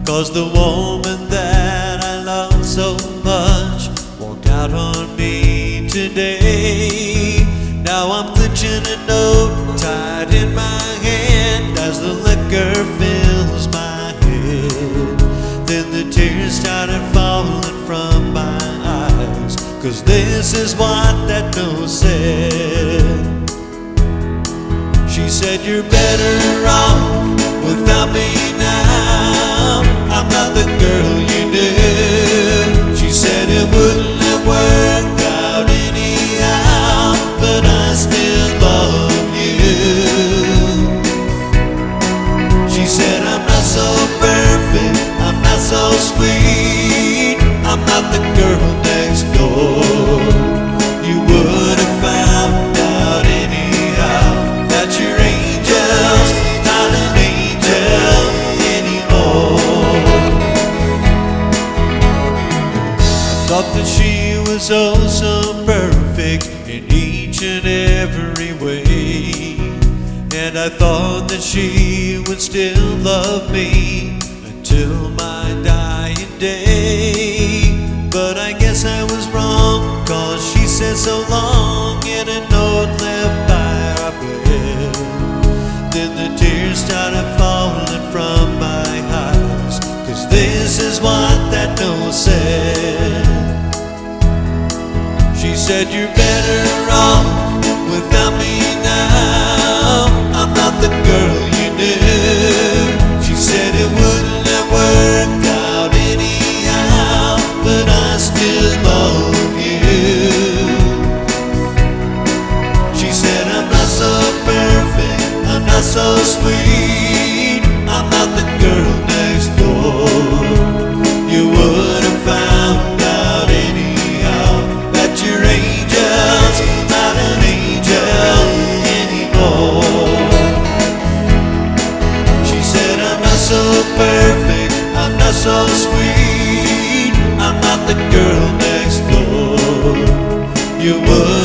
'Cause the woman that I love so much walked out on me today. Now I'm clenching a note tied in my hand as the liquor fills my head. Then the tears started falling from my eyes, 'cause this is what that note said. She said, "You're better off without me now. I'm not the girl you knew." She said it wouldn't have worked out anyhow, but I still love you. She said, "I'm not so perfect, I'm not so sweet, I'm not the girl next door. You would have found out anyhow that your angel's not an angel anymore." I thought that she was oh so perfect in each and every way, and I thought that she would still love me until my dying day. But I guess I was wrong, 'cause she said so long in a note left by our bed. Then the tears started falling from my eyes, 'cause this is what that note said. She said, "You're better off without me now. I'm not the girl you knew." She said it wouldn't have worked out anyhow, but I still love you. She said, "I'm not so perfect, I'm not so sweet, I'm not the girl next door. You would have found out anyhow that your angel's not an angel anymore." She said, "I'm not so perfect, I'm not so sweet, I'm not the girl next door. You would